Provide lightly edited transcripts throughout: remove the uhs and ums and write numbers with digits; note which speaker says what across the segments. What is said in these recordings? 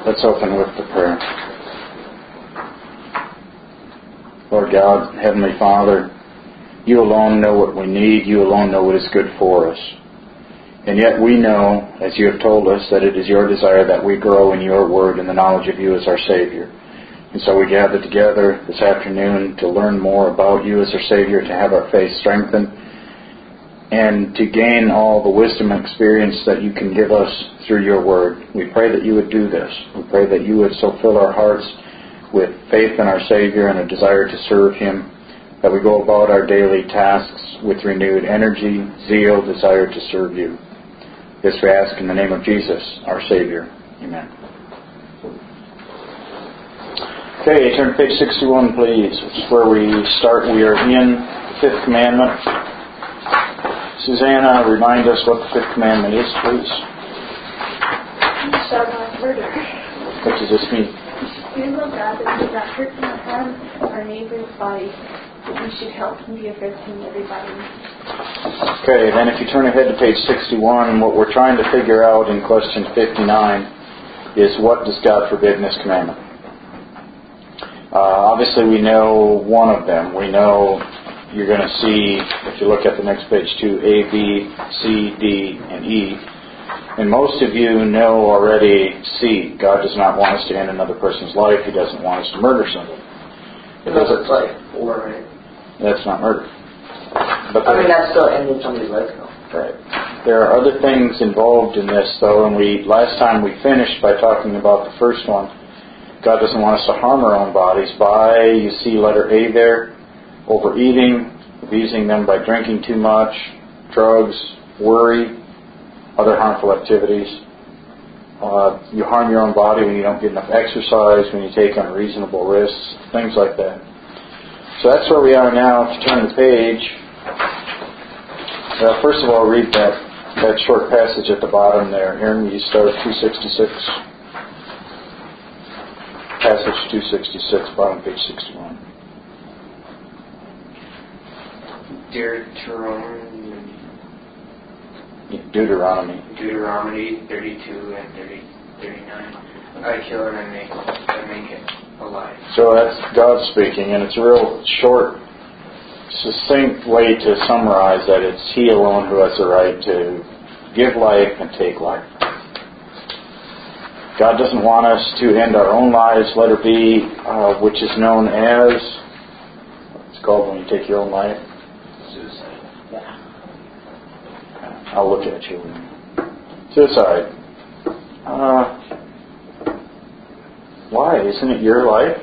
Speaker 1: Let's open with the prayer. Lord God, Heavenly Father, You alone know what we need. You alone know what is good for us. And yet we know, as You have told us, that it is Your desire that we grow in Your Word and the knowledge of You as our Savior. And so we gather together this afternoon to learn more about You as our Savior, to have our faith strengthened, and to gain all the wisdom and experience that You can give us through Your Word. We pray that You would do this. We pray that You would so fill our hearts with faith in our Savior and a desire to serve Him, that we go about our daily tasks with renewed energy, zeal, desire to serve You. This we ask in the name of Jesus, our Savior. Amen. Okay, turn to page 61, please. This is where we start. We are in the Fifth Commandment. Susanna, remind us what the Fifth Commandment is, please.
Speaker 2: You shall not murder.
Speaker 1: What does this mean?
Speaker 2: We love God that we do not hurt nor harm our neighbor's body, but we should help and be a good to everybody.
Speaker 1: Okay, then if you turn ahead to page 61, what we're trying to figure out in question 59 is, what does God forbid in this commandment? Obviously we know one of them. We know, you're going to see, if you look at the next page too, A, B, C, D, and E. And most of you know already C. God does not want us to end another person's life. He doesn't want us to murder somebody.
Speaker 3: It's like 4, right?
Speaker 1: That's not murder. But
Speaker 3: that's still ending somebody's life, though.
Speaker 1: Right. There are other things involved in this, though, and last time we finished by talking about the first one. God doesn't want us to harm our own bodies by, you see letter A there, overeating, abusing them by drinking too much, drugs, worry, other harmful activities. You harm your own body when you don't get enough exercise, when you take unreasonable risks, things like that. So that's where we are now. If you turn the page, first of all, read that short passage at the bottom there. Aaron, will you start at 266? Passage 266, bottom page 61.
Speaker 4: Deuteronomy 32 and 39. I kill and I make it alive.
Speaker 1: So that's God speaking, and it's a real short, succinct way to summarize that it's He alone who has the right to give life and take life. God doesn't want us to end our own lives. Letter B, which is known as, what's it called when you take your own life?
Speaker 4: Suicide.
Speaker 1: Yeah. I'll look at you. Suicide. Why? Isn't it your life?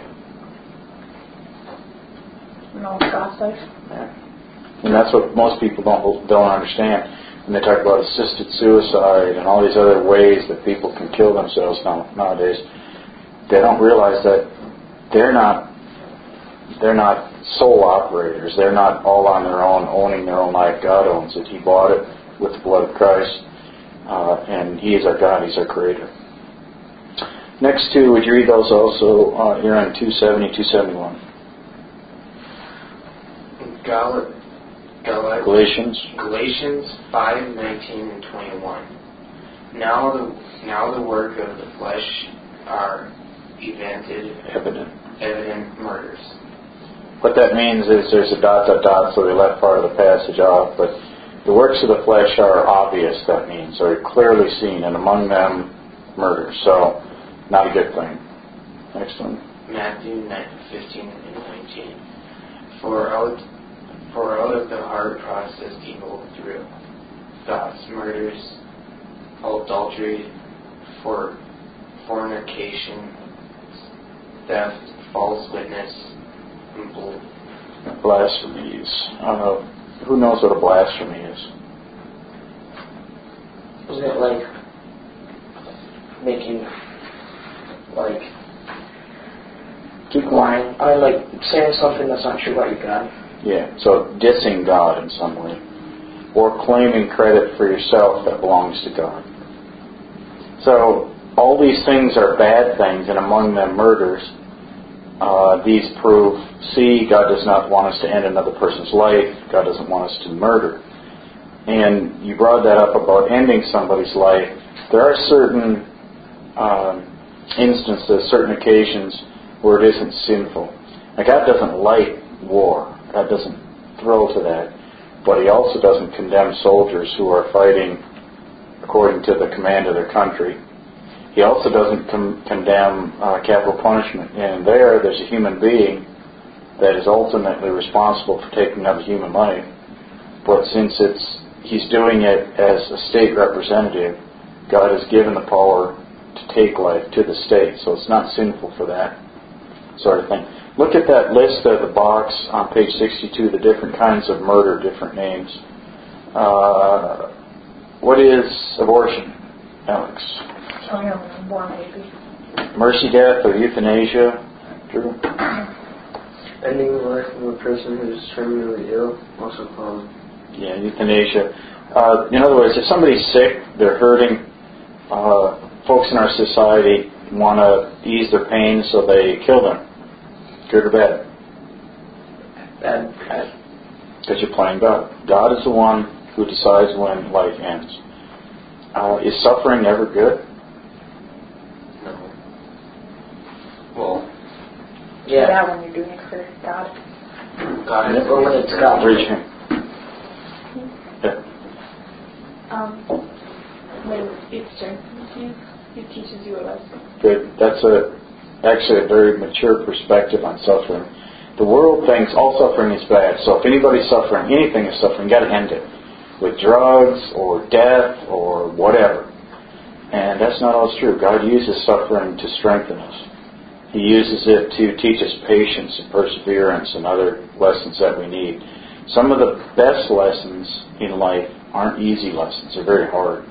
Speaker 2: No, it's God's life.
Speaker 1: Yeah. And that's what most people don't understand. When they talk about assisted suicide and all these other ways that people can kill themselves nowadays, they don't realize that they're not sole operators. They're not all on their own, owning their own life. God owns it. He bought it with the blood of Christ, and He is our God. He's our Creator. Next two, would you read those also here on 270, 271? Galatians
Speaker 4: 5:19 and 21. Now the work of the flesh are evident murders.
Speaker 1: What that means is there's a ... so they left part of the passage off, but the works of the flesh are obvious, that means, are clearly seen, and among them, murder. So, not a good thing. Next one.
Speaker 4: Matthew 15 and 19. For out of the heart process evil through thoughts, murders, adultery, fornication, theft, false witness, and
Speaker 1: blasphemies. Who knows what a blasphemy is?
Speaker 3: Isn't it like making,
Speaker 1: Keep lying?
Speaker 3: saying something that's not true about your God?
Speaker 1: Yeah, so dissing God in some way. Or claiming credit for yourself that belongs to God. So, all these things are bad things, and among them murders. These prove, C, God does not want us to end another person's life. God doesn't want us to murder. And you brought that up about ending somebody's life. There are certain instances, certain occasions where it isn't sinful. Now, God doesn't like war. God doesn't thrill to that. But He also doesn't condemn soldiers who are fighting according to the command of their country. He also doesn't condemn capital punishment. And there's a human being that is ultimately responsible for taking another human life. But since he's doing it as a state representative, God has given the power to take life to the state. So it's not sinful for that sort of thing. Look at that list of the box on page 62, the different kinds of murder, different names. What is abortion, Alex?
Speaker 2: Killing an unborn baby.
Speaker 1: Mercy death or euthanasia? Drew?
Speaker 3: Ending the life of a person who is terminally ill, also called.
Speaker 1: Yeah, euthanasia. In other words, if somebody's sick, they're hurting, folks in our society want to ease their pain, so they kill them. Good or bad?
Speaker 3: Bad.
Speaker 1: Because you're playing God. God is the one who decides when life ends. Is suffering ever good?
Speaker 4: No. Well,
Speaker 2: Yeah, when you're doing it for God.
Speaker 4: God is...
Speaker 3: Or when it's God.
Speaker 1: Raise your hand.
Speaker 2: When it strengthens you, it teaches you a lesson.
Speaker 1: Good. That's actually a very mature perspective on suffering. The world thinks all suffering is bad. So if anybody's suffering, anything is suffering, you've got to end it. With drugs or death or whatever. And that's not always true. God uses suffering to strengthen us. He uses it to teach us patience and perseverance and other lessons that we need. Some of the best lessons in life aren't easy lessons. They're very hard.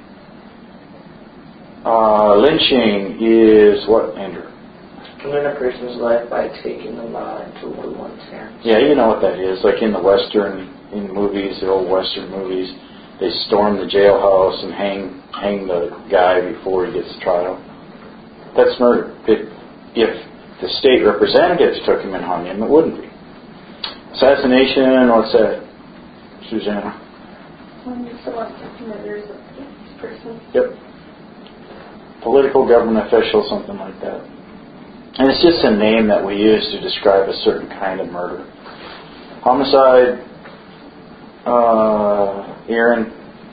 Speaker 1: Lynching is what, Andrew?
Speaker 3: Ending a person's life by taking the law into one's hands.
Speaker 1: Yeah, you know what that is. Like in the movies, the old Western movies, they storm the jailhouse and hang the guy before he gets trial. That's murder. If the state representatives took him and hung him, it wouldn't be. Assassination, what's that, Susanna?
Speaker 2: When someone murders a person.
Speaker 1: Yep. Political government official, something like that. And it's just a name that we use to describe a certain kind of murder. Homicide, Aaron?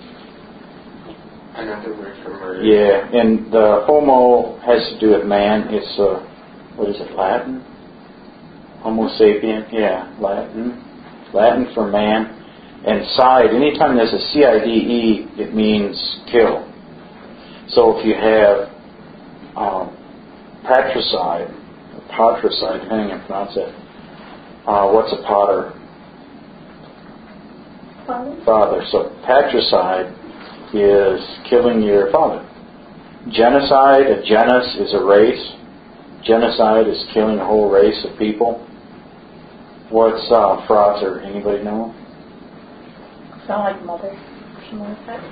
Speaker 4: Another word for murder.
Speaker 1: Yeah, and the homo has to do with man. It's, what is it, Latin? Homo sapien, yeah, Latin. Latin for man. And side, anytime there's a C-I-D-E, it means kill. So if you have patricide, depending on how you pronounce it, what's a potter? Father. So patricide is killing your father. Genocide, a genus is a race. Genocide is killing a whole race of people. What's frater? Anybody know?
Speaker 2: Sound like mother. Something like that.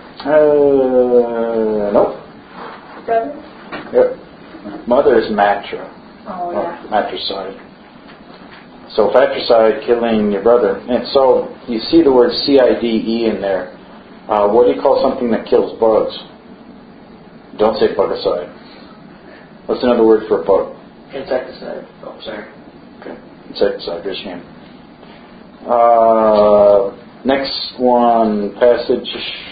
Speaker 1: Nope.
Speaker 2: Brother?
Speaker 1: Yep. Mother is matra.
Speaker 2: Oh, yeah.
Speaker 1: Matricide. So fratricide, killing your brother. And so you see the word C-I-D-E in there. What do you call something that kills bugs? Don't say bugicide. What's another word for a bug?
Speaker 3: Insecticide. Oh, sorry.
Speaker 1: Okay. Insecticide, raise your hand. Next one, passage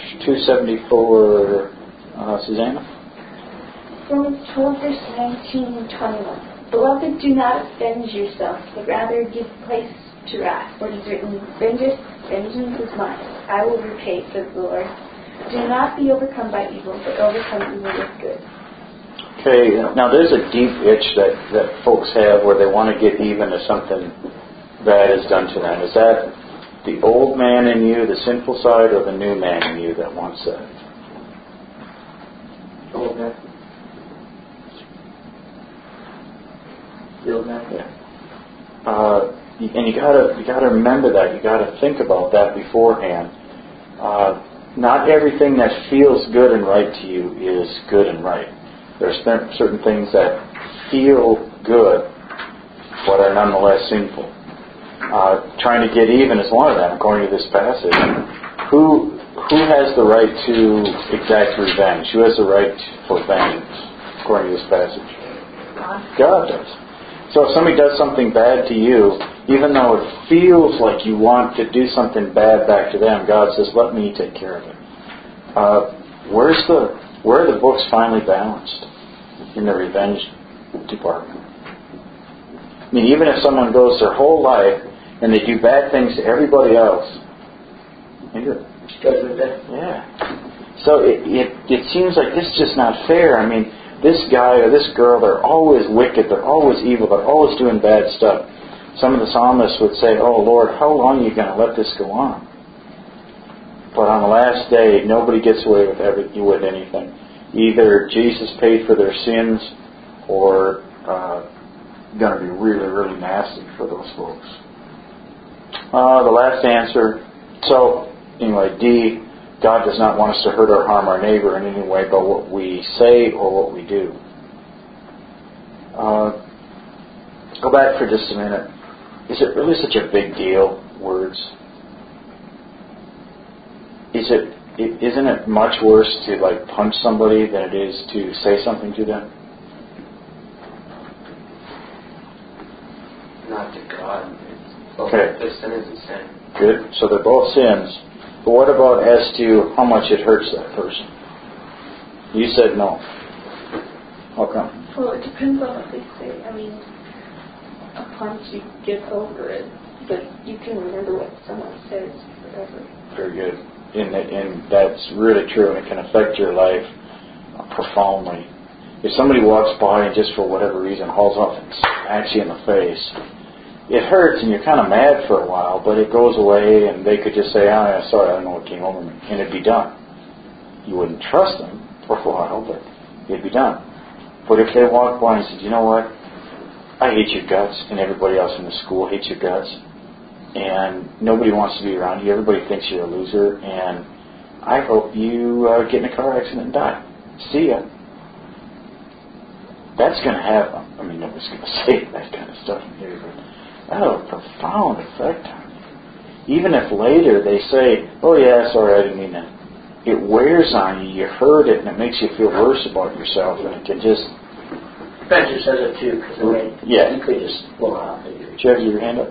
Speaker 1: 274, Susanna?
Speaker 2: Romans 12, verse 19 and 21. Beloved, do not avenge yourselves, but rather give place to wrath. For it is written, Vengeance is mine. I will repay, says the Lord. Do not be overcome by evil, but overcome evil with good.
Speaker 1: Okay, now there's a deep itch that folks have where they want to get even if something bad is done to them. Is that the old man in you, the sinful side, or the new man in you that wants that?
Speaker 3: Old man. The old man.
Speaker 1: Yeah. And you gotta remember that. You gotta think about that beforehand. Not everything that feels good and right to you is good and right. There's certain things that feel good, but are nonetheless sinful. Trying to get even is one of them, according to this passage. Who has the right to exact revenge? Who has the right for vengeance, according to this passage? God does. So if somebody does something bad to you, even though it feels like you want to do something bad back to them, God says, let me take care of it. Where are the books finally balanced in the revenge department? I mean, even if someone goes their whole life and they do bad things to everybody else, yeah. So it seems like this is just not fair. I mean, this guy or this girl, they're always wicked, they're always evil, they're always doing bad stuff. Some of the psalmists would say, oh Lord, how long are you going to let this go on? But on the last day, nobody gets away with anything. Either Jesus paid for their sins, or going to be really, really nasty for those folks. The last answer. So, anyway, D, God does not want us to hurt or harm our neighbor in any way by what we say or what we do. Go back for just a minute. Is it really such a big deal, words? Isn't it much worse to punch somebody than it is to say something to them?
Speaker 4: Not to God.
Speaker 1: Okay.
Speaker 4: The sin is a sin.
Speaker 1: Good. So they're both sins. But what about as to how much it hurts that person? You said no. How come?
Speaker 2: Well, it depends on what they say. I mean, a punch, you get over it, but you can remember what someone says forever.
Speaker 1: Very good. And that's really true, and it can affect your life profoundly. If somebody walks by and just for whatever reason hauls off and smacks you in the face, it hurts and you're kind of mad for a while, but it goes away, and they could just say, oh, yeah, sorry, I don't know what came over me, and it'd be done. You wouldn't trust them for a while, but it'd be done. But if they walk by and said, you know what, I hate your guts, and everybody else in the school hates your guts, and nobody wants to be around you, everybody thinks you're a loser, and I hope you get in a car accident and die. See ya. That's going to have, I mean, nobody's going to say that kind of stuff in here, but that'll have a profound effect on you. Even if later they say, oh yeah, sorry, I didn't mean that. It wears on you, you hurt it, and it makes you feel worse about yourself, and it can just...
Speaker 5: Spencer says it too, because you could just blow out.
Speaker 1: Did you have your hand up?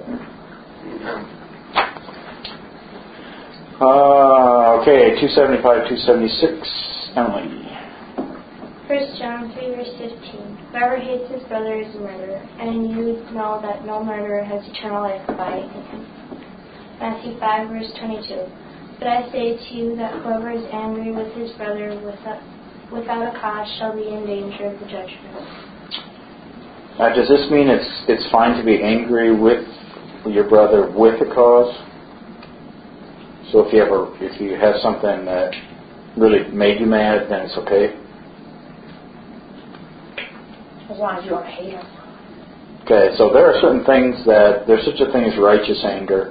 Speaker 1: Okay, 275, 276. Emily.
Speaker 6: 1 John 3, verse 15. Whoever hates his brother is a murderer, and you know that no murderer has eternal life abiding in him. Matthew 5, verse 22. But I say to you that whoever is angry with his brother without a cause shall be in danger of the judgment.
Speaker 1: Does this mean it's fine to be angry with your brother with a cause? So if you have something that really made you mad, then it's okay?
Speaker 5: As long as you don't hate him.
Speaker 1: Okay, so there are certain things there's such a thing as righteous anger.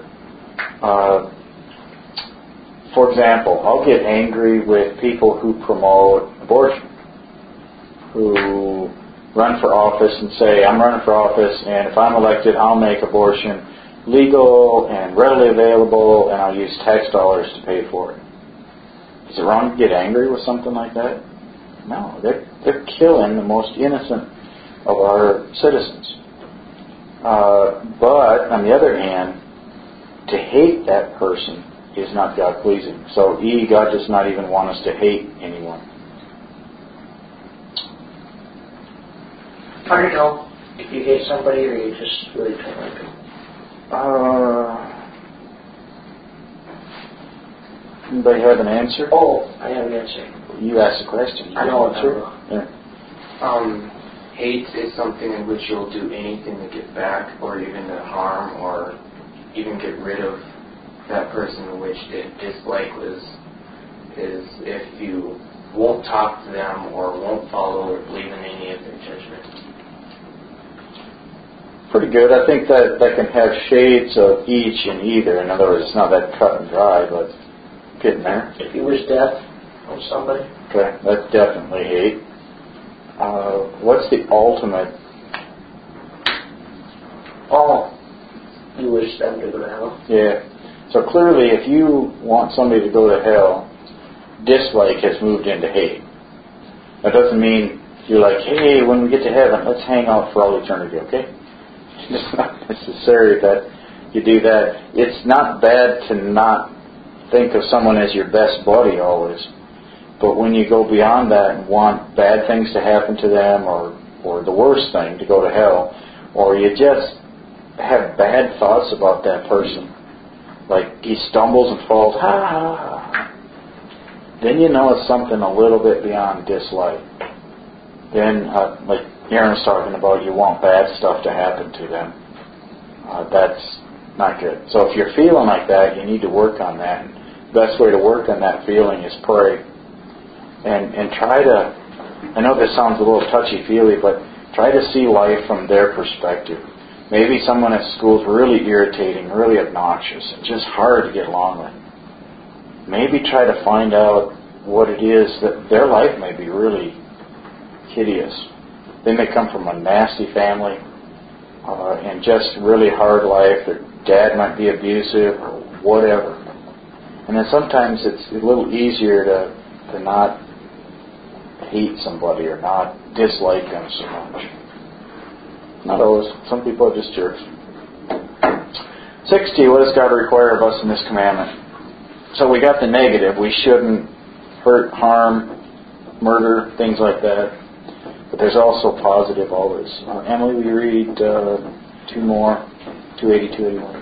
Speaker 1: For example, I'll get angry with people who promote abortion, who run for office and say, I'm running for office, and if I'm elected, I'll make abortion legal and readily available, and I'll use tax dollars to pay for it. Is it wrong to get angry with something like that? No, they're killing the most innocent of our citizens. But on the other hand, to hate that person is not God pleasing. So God does not even want us to hate anyone.
Speaker 5: How do you know if you hate somebody or you just really don't like them?
Speaker 1: Anybody have an answer?
Speaker 5: Oh, I have an answer.
Speaker 1: You asked a question.
Speaker 5: I know.
Speaker 1: Yeah.
Speaker 4: Hate is something in which you'll do anything to get back, or even to harm, or even get rid of that person, which dislike is if you won't talk to them or won't follow or believe in any of their judgment.
Speaker 5: pretty good. I think that can have shades of each and either. In other words, it's not that cut and dry, but getting there.
Speaker 3: If you wish death on somebody.
Speaker 5: Okay, that's definitely hate. What's the ultimate?
Speaker 3: You wish them to go to hell.
Speaker 5: Yeah. So clearly, if you want somebody to go to hell, dislike has moved into hate. That doesn't mean
Speaker 1: You're like, hey, when we get to heaven, let's hang out for all eternity, okay? It's not necessary that you do that. It's not bad to not think of someone as your best buddy always. But when you go beyond that and want bad things to happen to them, or the worst thing, to go to hell, or you just have bad thoughts about that person, like he stumbles and falls, then you know it's something a little bit beyond dislike. Then, like Aaron's talking about, you want bad stuff to happen to them. That's not good. So if you're feeling like that, you need to work on that. And the best way to work on that feeling is pray. And try to, I know this sounds a little touchy-feely, but try to see life from their perspective. Maybe someone at school is really irritating, really obnoxious, and just hard to get along with. Maybe try to find out what it is that their life may be really hideous. They may come from a nasty family and just really hard life. Their dad might be abusive or whatever. And then sometimes it's a little easier to not hate somebody or not dislike them so much. Not always. Some people are just jerks. 60, what does God require of us in this commandment? So we got the negative. We shouldn't hurt, harm, murder, things like that. But there's also positive always. Emily, will you read two more? 280, 281.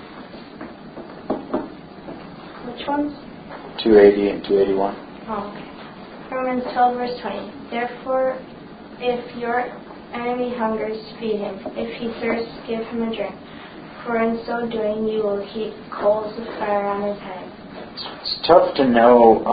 Speaker 6: Which ones?
Speaker 1: 280 and 281.
Speaker 6: Oh, okay. Romans 12, verse 20. Therefore, if your enemy hungers, feed him. If he thirsts, give him a drink. For in so doing, you will heap coals of fire on his head.
Speaker 1: It's tough to know.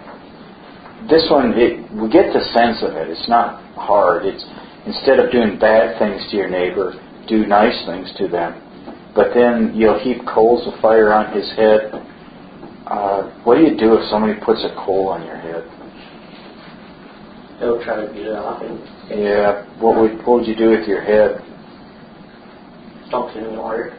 Speaker 1: This one, we get the sense of it. It's not hard. It's instead of doing bad things to your neighbor, do nice things to them. But then you'll heap coals of fire on his head. What do you do if somebody puts a coal on your head?
Speaker 3: They'll try to beat it off and
Speaker 1: Yeah. What would you do with your head?
Speaker 3: dump it in the water.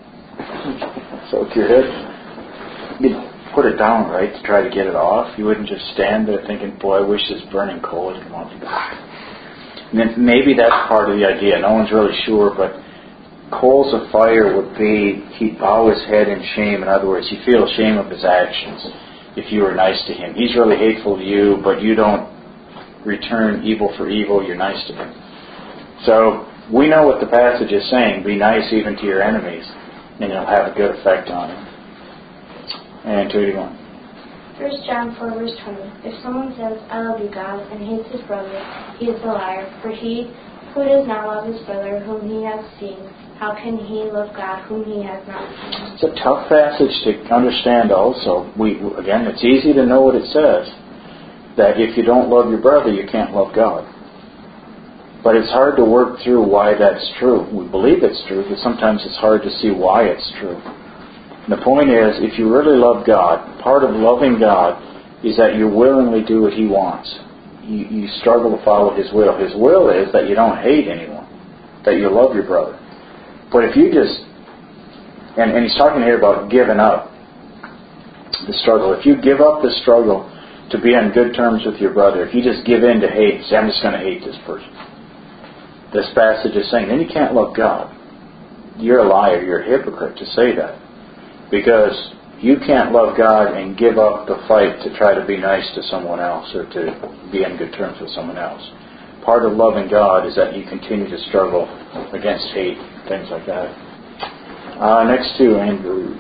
Speaker 1: Soak your head. You'd put it down, right, to try to get it off. You wouldn't just stand there thinking, boy, I wish this burning coal would come off. And then maybe that's part of the idea. No one's really sure, but coals of fire would be, he'd bow his head in shame. In other words, you feel shame of his actions if you were nice to him. He's really hateful to you, but you don't return evil for evil. You're nice to him. So we know what the passage is saying. Be nice even to your enemies, and it'll have a good effect on them. And 281.
Speaker 6: 1 John 4, verse 20. If someone says, I love you, God, and hates his brother, he is a liar. For he who does not love his brother whom he has seen, how can he love God whom he has not seen?
Speaker 1: It's a tough passage to understand also. Again, it's easy to know what it says. That if you don't love your brother, you can't love God. But it's hard to work through why that's true. We believe it's true, but sometimes it's hard to see why it's true. And the point is, if you really love God, part of loving God is that you willingly do what He wants. You struggle to follow His will. His will is that you don't hate anyone, that you love your brother. But if you just, and He's talking here about giving up the struggle. If you give up the struggle to be on good terms with your brother, if you just give in to hate, say, I'm just going to hate this person. This passage is saying, then you can't love God. You're a liar. You're a hypocrite to say that. Because you can't love God and give up the fight to try to be nice to someone else or to be on good terms with someone else. Part of loving God is that you continue to struggle against hate, things like that. Next two, Andrew.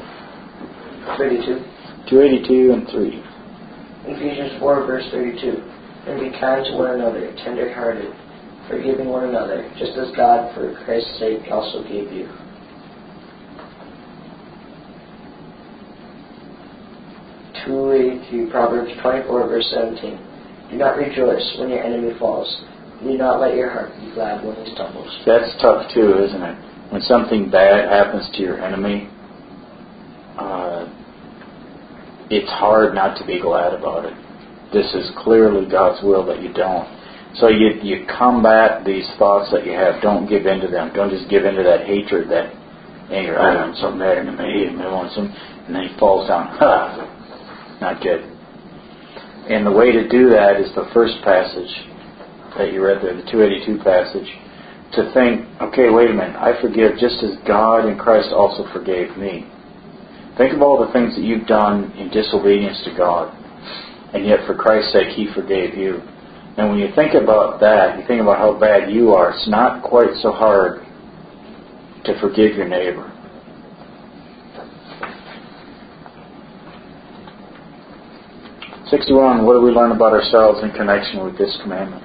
Speaker 3: 32.
Speaker 1: 282 and 3.
Speaker 3: Ephesians 4, verse 32. And be kind to one another, tender-hearted, forgiving one another, just as God, for Christ's sake, also gave you. 282, Proverbs 24, verse 17. Do not rejoice when your enemy falls. Do not let your heart be glad when he stumbles.
Speaker 1: That's tough too, isn't it? When something bad happens to your enemy, it's hard not to be glad about it. This is clearly God's will that you don't. So you combat these thoughts that you have. Don't give in to them. Don't just give in to that hatred, that anger. I want something bad into me, and I want some, and then he falls down. Not good. And the way to do that is the first passage, that you read there, the 282 passage, to think, okay, wait a minute, I forgive just as God in Christ also forgave me. Think of all the things that you've done in disobedience to God, and yet for Christ's sake He forgave you. And when you think about that, you think about how bad you are, it's not quite so hard to forgive your neighbor. '61, what do we learn about ourselves in connection with this commandment?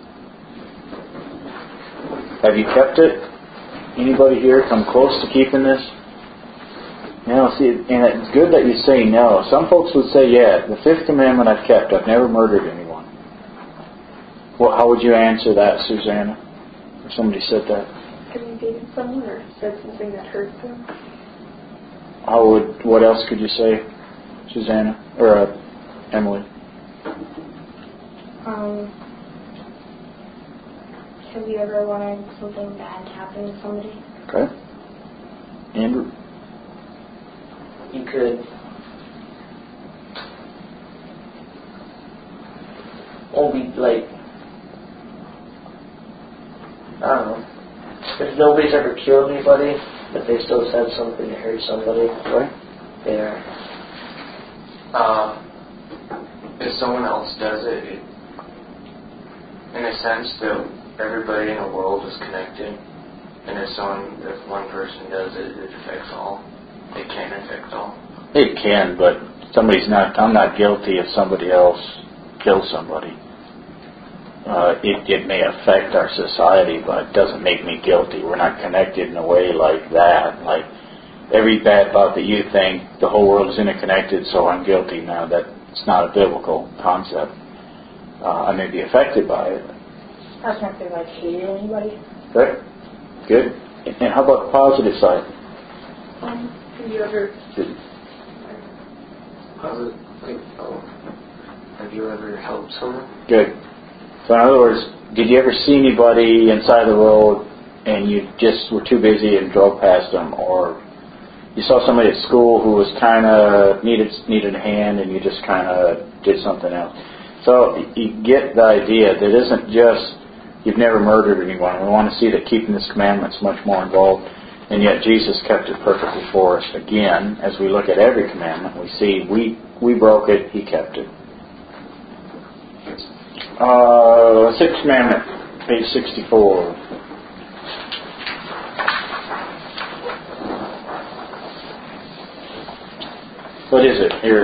Speaker 1: Have you kept it? Anybody here come close to keeping this? No, see, and it's good that you say no. Some folks would say, yeah, the 5th commandment I've kept. I've never murdered anyone. Well, how would you answer that, Susanna? If somebody said that.
Speaker 2: Have you dated someone or said something that hurt them?
Speaker 1: What else could you say, Susanna? Or Emily?
Speaker 6: Have you ever wanted something bad to happen to somebody?
Speaker 1: Okay. Andrew?
Speaker 3: You could only, like, I don't know, if nobody's ever killed anybody, but they still said something to hurt somebody,
Speaker 1: Right.
Speaker 3: yeah.
Speaker 4: If someone else does it, in a sense, that everybody in the world is connected, and if one person does it, it affects all. It can affect all.
Speaker 1: It can, but I'm not guilty if somebody else kills somebody. It may affect our society, but it doesn't make me guilty. We're not connected in a way like that. Like every bad thought that you think, the whole world is interconnected, so I'm guilty. Now that's not a biblical concept. I may be affected by it.
Speaker 7: That's not like hating anybody.
Speaker 1: Right? Good. And how about the positive side?
Speaker 2: Have you ever...
Speaker 3: Have you ever helped someone?
Speaker 1: Good. So in other words, did you ever see anybody inside the road and you just were too busy and drove past them, or you saw somebody at school who was kind of needed a hand and you just kind of did something else? So you get the idea that it isn't just you've never murdered anyone. We want to see that keeping this commandment is much more involved, and yet Jesus kept it perfectly for us. Again, as we look at every commandment, we see we broke it, He kept it. 6th commandment, page 64. What is it? Here.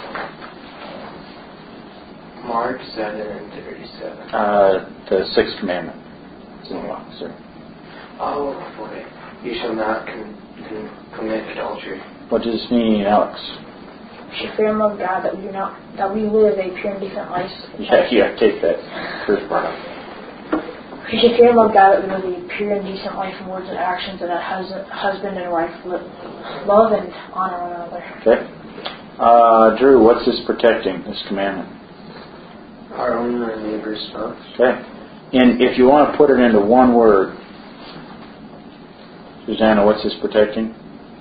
Speaker 4: Mark 7 and 37.
Speaker 1: The 6th commandment. Sir.
Speaker 4: Oh, boy. You shall not commit adultery.
Speaker 1: What does this mean, Alex?
Speaker 7: We should fear and love God that we live a pure and decent life.
Speaker 1: Yeah, take that first part out.
Speaker 7: We should fear and love God that we live a pure and decent life in words and actions, and that husband and wife love and honor one another.
Speaker 1: Okay. Drew, what's this protecting, this commandment?
Speaker 3: Our own and our neighbor's spouse.
Speaker 1: Okay. And if you want to put it into one word, Susanna, what's this protecting?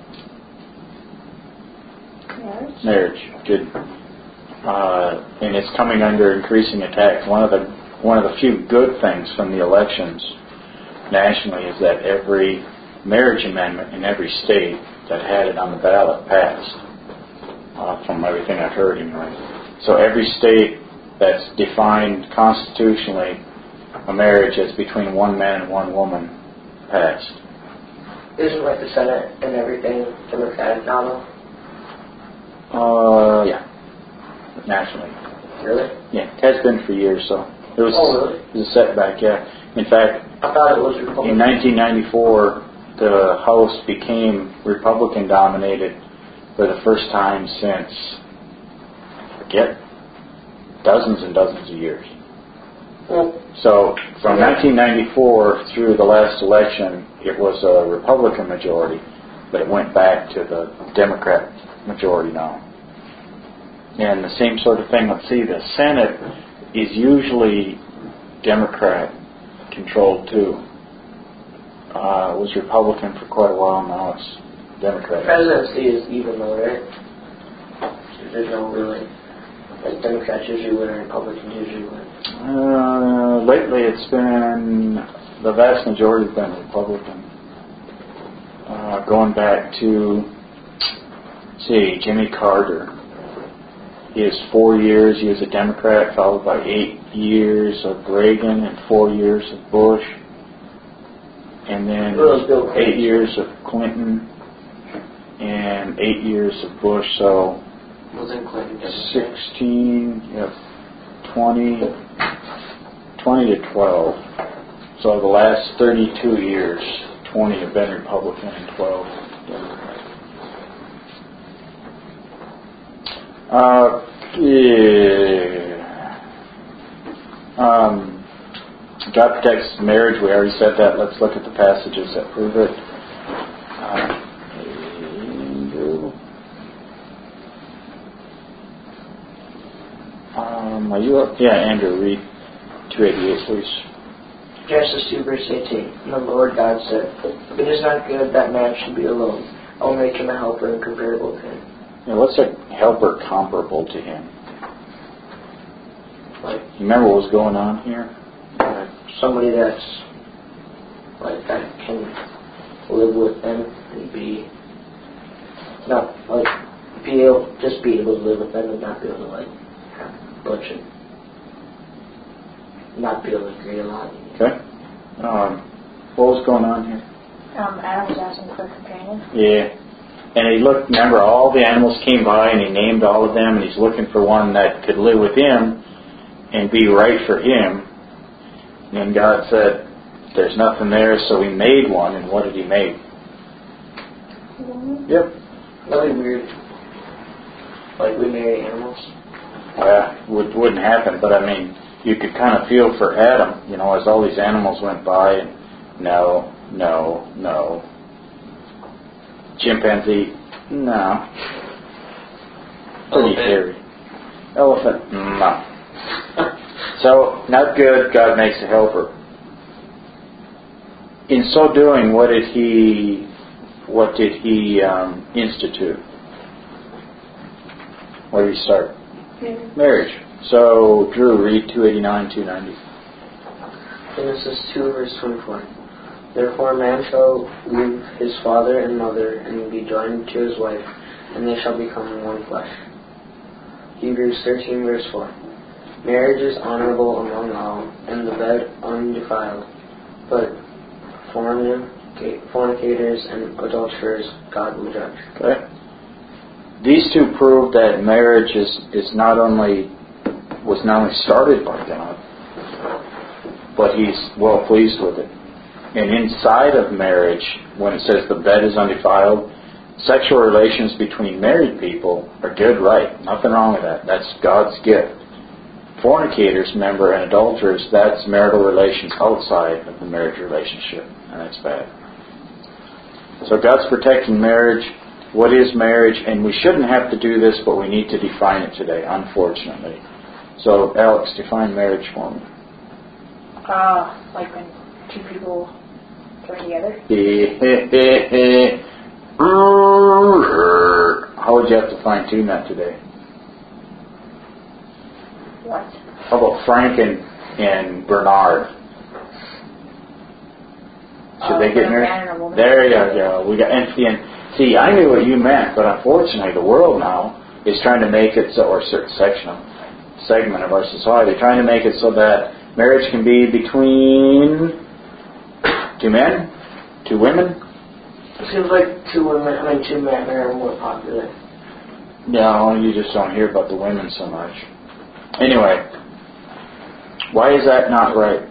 Speaker 1: Marriage. Good. And it's coming under increasing attack. One of the few good things from the elections nationally is that every marriage amendment in every state that had it on the ballot passed. From everything I've heard, anyway. So every state that's defined constitutionally a marriage as between one man and one woman passed.
Speaker 3: Isn't like the Senate and everything Democratic now, though?
Speaker 1: Yeah. Nationally.
Speaker 3: Really?
Speaker 1: Yeah, it has been for years, so. It was,
Speaker 3: really?
Speaker 1: It was a setback, yeah. In fact,
Speaker 3: I thought it was Republican.
Speaker 1: In 1994, the House became Republican-dominated for the first time since, dozens and dozens of years. So, from 1994 through the last election, it was a Republican majority, but it went back to the Democrat majority now. And the same sort of thing, let's see, the Senate is usually Democrat-controlled too. It was Republican for quite a while, now it's Democrat.
Speaker 3: Presidency is even though, right? There's no really... Like Democrats usually win and Republicans usually win?
Speaker 1: Lately it's been, the vast majority has been Republican. Going back to, Jimmy Carter. His 4 years, he was a Democrat, followed by 8 years of Reagan and 4 years of Bush. And then 8 years of Clinton and 8 years of Bush. So
Speaker 4: Wasn't Clinton
Speaker 1: 16, 20 to 12. So the last 32 years, 20 have been Republican and 12 Democrat. God protects marriage. We already said that. Let's look at the passages that prove it. Are you up? Yeah, Andrew, read 288, please.
Speaker 3: Genesis 2, verse 18. And the Lord God said, "It is not good that man should be alone. I will make him a helper incomparable to him."
Speaker 1: Now, what's a helper comparable to him?
Speaker 3: Like,
Speaker 1: You remember what was going on here?
Speaker 3: somebody that's like that can live with them and be not like be able to live with them and not be able to like have a bunch of not be able to agree a lot.
Speaker 1: Okay. What was going on here?
Speaker 7: Adam was asking for a companion.
Speaker 1: Yeah. And he looked, remember, all the animals came by and he named all of them, and he's looking for one that could live with him and be right for him. And then God said, there's nothing there, so he made one, and what did he make? Yep.
Speaker 3: That'd be weird. Like we marry animals.
Speaker 1: Wouldn't happen, but I mean, you could kind of feel for Adam, as all these animals went by, and no. Chimpanzee, no. Pretty hairy. Elephant, no. So, not good, God makes a helper. In so doing, what did he institute? Where did he start? Marriage. So, Drew, read 289, 290.
Speaker 3: Genesis 2, verse 24. Therefore a man shall leave his father and mother and be joined to his wife, and they shall become one flesh. Hebrews 13, verse 4. Marriage is honorable among all, and the bed undefiled, but fornicators and adulterers God will judge.
Speaker 1: Okay. These two prove that marriage was not only started by God, but He's well pleased with it. And inside of marriage, when it says the bed is undefiled, sexual relations between married people are good, right? Nothing wrong with that. That's God's gift. Fornicators, remember, and adulterers, that's marital relations outside of the marriage relationship, and that's bad. So God's protecting marriage. What is marriage? And we shouldn't have to do this, but we need to define it today, unfortunately. So, Alex, define marriage for me.
Speaker 7: Like when two people join together.
Speaker 1: How would you have to fine tune that today?
Speaker 7: What?
Speaker 1: How about Frank and Bernard? Should they get married? There you go. We got and see, I knew what you meant, but unfortunately, the world now is trying to make it so, or a certain segment of our society, trying to make it so that marriage can be between two men, two women.
Speaker 3: It seems like two men are more popular.
Speaker 1: No, you just don't hear about the women so much. Anyway, why is that not right?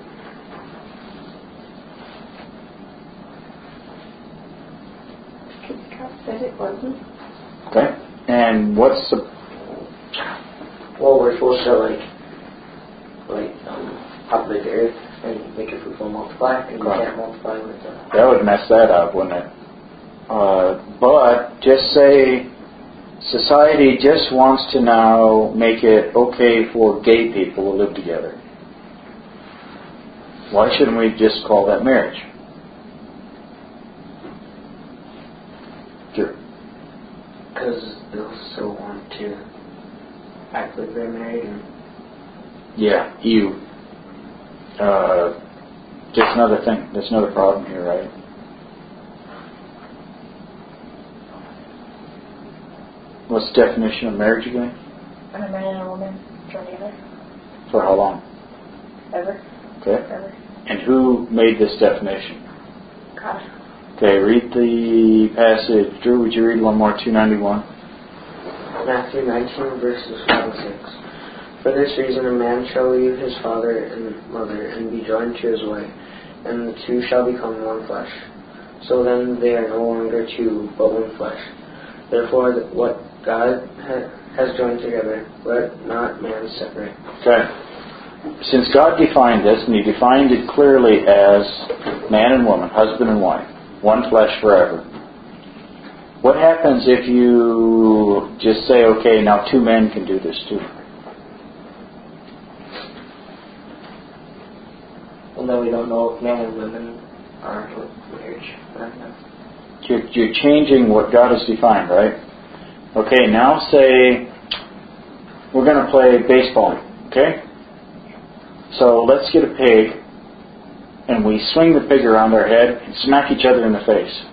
Speaker 2: God said it wasn't.
Speaker 1: Okay, and what's the...
Speaker 3: Well, we're supposed to populate the earth and make it fruitful and multiply, and we can't multiply with
Speaker 1: That would mess that up, wouldn't it? But just say society just wants to now make it okay for gay people to live together. Why shouldn't we just call that marriage? Sure.
Speaker 3: because they'll still want to act technically they're married. And
Speaker 1: Yeah, you. Just another thing. There's another problem here, right? What's the definition of marriage again?
Speaker 7: And a man and a woman joined together.
Speaker 1: For how long?
Speaker 7: Ever.
Speaker 1: Okay.
Speaker 7: Ever.
Speaker 1: And who made this definition?
Speaker 7: God.
Speaker 1: Okay, read the passage. Drew, would you read one more, 291?
Speaker 3: Matthew 19, verses 5 and 6. For this reason a man shall leave his father and mother and be joined to his wife, and the two shall become one flesh. So then they are no longer two, but one flesh. Therefore what God has joined together, let not man separate.
Speaker 1: Okay. Since God defined this, and He defined it clearly as man and woman, husband and wife, one flesh forever. What happens if you just say, okay, now two men can do this too?
Speaker 3: Well, then we don't know if men and women are marriage right now.
Speaker 1: You're changing what God has defined, right? Okay, now say we're going to play baseball, okay? So let's get a pig, and we swing the pig around our head and smack each other in the face.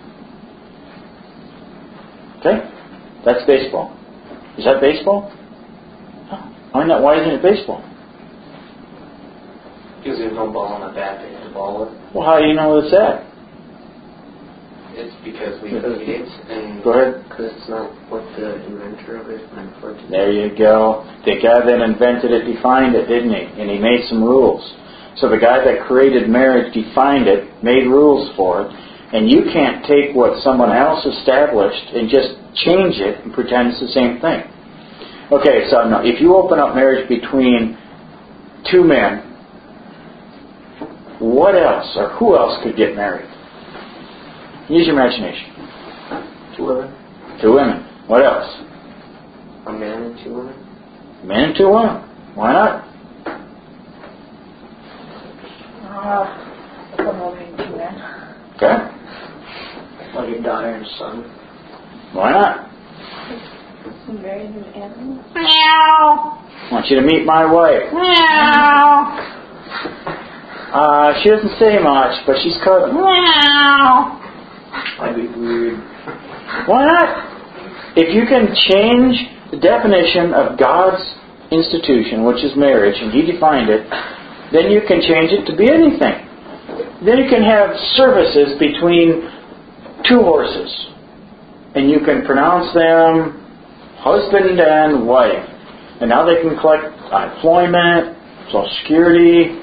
Speaker 1: Okay? That's baseball. Is that baseball? No. Why isn't it baseball?
Speaker 4: Because there's no ball in the bat to hit the ball with.
Speaker 1: Well, how do you know it's that?
Speaker 4: It's because we played it and...
Speaker 1: Go ahead.
Speaker 3: Because it's not what the inventor of it meant for it to do.
Speaker 1: There you go. The guy that invented it defined it, didn't he? And he made some rules. So the guy that created marriage defined it, made rules for it, and you can't take what someone else established and just change it and pretend it's the same thing. Okay, so now, if you open up marriage between two men, what else or who else could get married? Use your imagination.
Speaker 3: Two women.
Speaker 1: Two women. What else?
Speaker 3: A man and two women.
Speaker 1: Men and two women. Why not?
Speaker 7: One woman and two men.
Speaker 1: Okay.
Speaker 3: Like a daughter and son.
Speaker 1: Why not?
Speaker 2: Married an animal.
Speaker 1: I want you to meet my wife. She doesn't say much, but she's called.
Speaker 3: That'd be weird.
Speaker 1: Why not? If you can change the definition of God's institution, which is marriage, and He defined it, then you can change it to be anything. Then you can have services between two horses, and you can pronounce them husband and wife. And now they can collect unemployment, Social Security.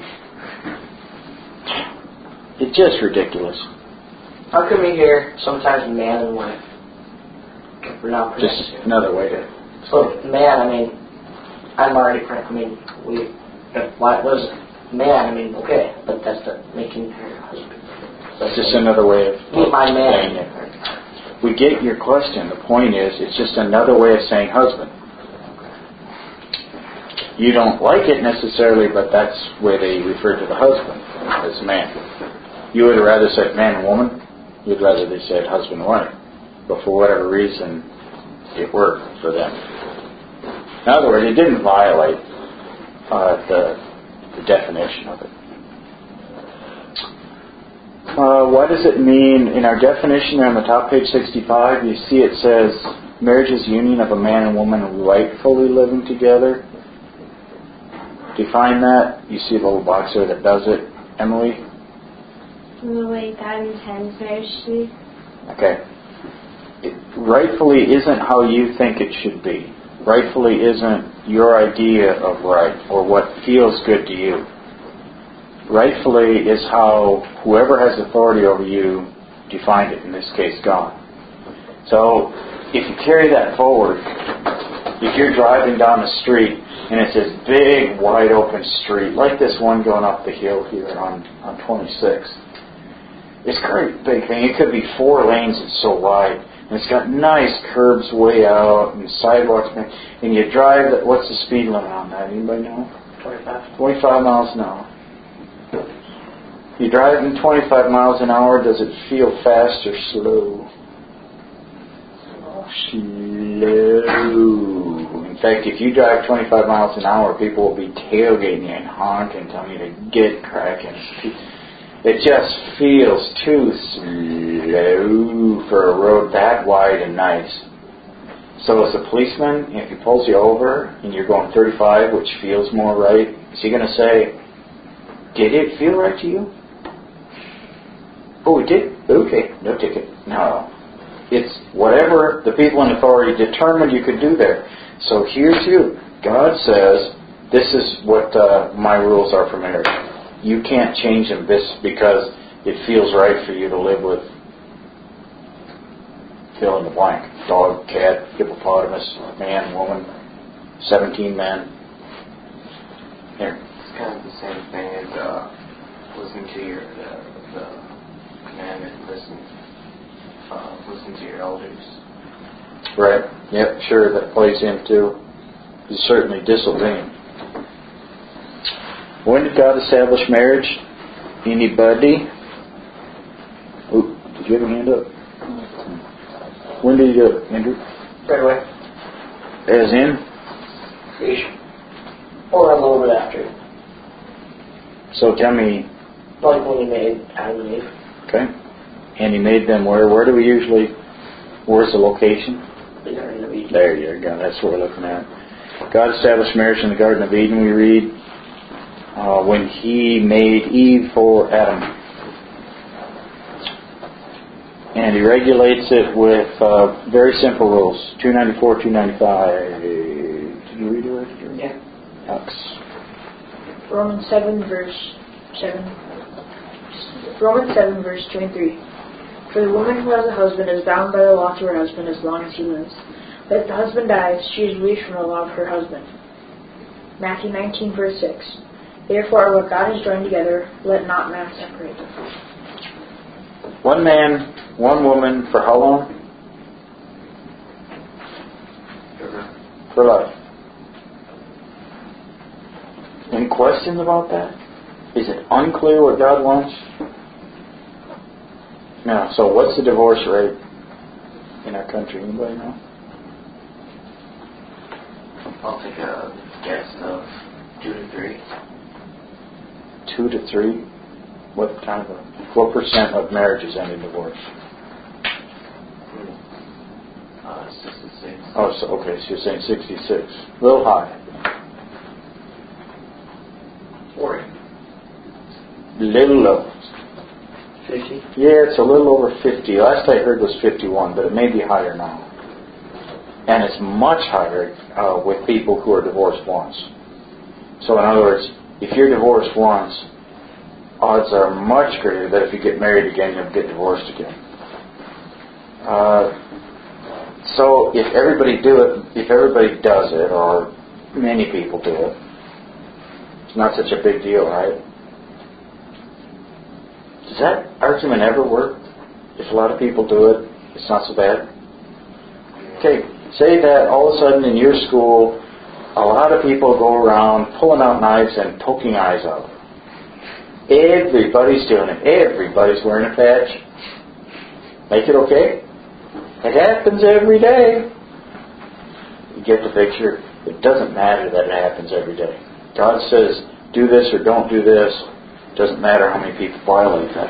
Speaker 1: It's just ridiculous.
Speaker 3: How come we hear sometimes man and wife? We're not
Speaker 1: Just another way to...
Speaker 3: So man, I mean, I'm already I mean, why was man? I mean, okay, but that's the making her husband.
Speaker 1: That's just another way of
Speaker 3: Meet my man.
Speaker 1: saying it. We get your question. The point is, it's just another way of saying husband. You don't like it necessarily, but that's where they refer to the husband as man. You would rather say man and woman. You'd rather they said husband and wife. But for whatever reason, it worked for them. In other words, it didn't violate the definition of it. What does it mean? In our definition on the top page 65, you see it says marriage is the union of a man and woman rightfully living together. Define that. You see the little box there that does it. Emily?
Speaker 6: The way God intends marriage to be.
Speaker 1: Okay. It rightfully isn't how you think it should be. Rightfully isn't your idea of right or what feels good to you. Rightfully is how whoever has authority over you defined it, in this case God. So if you carry that forward, if you're driving down the street and it's this big wide open street, like this one going up the hill here on 26, it's a great big thing. It could be 4 lanes, it's so wide. And it's got nice curbs way out and sidewalks. And you drive, what's the speed limit on that? Anybody know?
Speaker 3: 25.
Speaker 1: 25 miles an hour. You drive in 25 miles an hour, does it feel fast or slow? Slow. In In fact, if you drive 25 miles an hour, people will be tailgating you and honking, telling you to get cracking. It just feels too slow for a road that wide and nice. So as a policeman, if he pulls you over and you're going 35, which feels more right, is he going to say, did it feel right to you? Oh, it did? Okay, no ticket. No. It's whatever the people in authority determined you could do there. So here's you. God says, this is what my rules are for marriage. You can't change them because it feels right for you to live with fill in the blank. Dog, cat, hippopotamus, man, woman, 17 men. Here.
Speaker 4: It's kind of the same thing as listen to the commandment, listen to your elders.
Speaker 1: Right. Yep, sure, that plays into is certainly disobeying. When did God establish marriage? Anybody? Oh, did you have your hand up? When did he do it, Andrew?
Speaker 3: Right away.
Speaker 1: As in?
Speaker 3: Creation. Or a little bit after.
Speaker 1: So tell me.
Speaker 3: Like when he made Adam and Eve.
Speaker 1: Okay. And he made them where? Where's the location?
Speaker 3: The Garden of Eden.
Speaker 1: There you go. That's what we're looking at. God established marriage in the Garden of Eden, we read, when he made Eve for Adam. And he regulates it with very simple rules. 294, 295. Did you read it right?
Speaker 3: Yeah.
Speaker 1: Alex.
Speaker 7: Romans 7, verse 2 and 3. For the woman who has a husband is bound by the law to her husband as long as he lives. But if the husband dies, she is released from the law of her husband. Matthew 19, verse 6. Therefore, what God has joined together, let not man separate.
Speaker 1: One man, one woman, for how long? For life. Any questions about that? Is it unclear what God wants? No. So what's the divorce rate in our country? Anybody know?
Speaker 4: I'll take a guess of 2 to 3.
Speaker 1: 2 to 3? What percent of marriages end in divorce?
Speaker 4: 66.
Speaker 1: Oh, so okay, so you're saying 66. A little high.
Speaker 3: 40.
Speaker 1: Little low.
Speaker 3: 50.
Speaker 1: Yeah, it's a little over 50. Last I heard was 51, but it may be higher now. And it's much higher with people who are divorced once. So in other words, if you're divorced once, odds are much greater that if you get married again, you'll get divorced again. So if everybody does it, or many people do it, it's not such a big deal, right? Does that argument ever work? If a lot of people do it, it's not so bad? Okay, say that all of a sudden in your school, a lot of people go around pulling out knives and poking eyes out. Everybody's doing it. Everybody's wearing a patch. Make it okay? It happens every day. You get the picture? It doesn't matter that it happens every day. God says, do this or don't do this. It doesn't matter how many people violate that.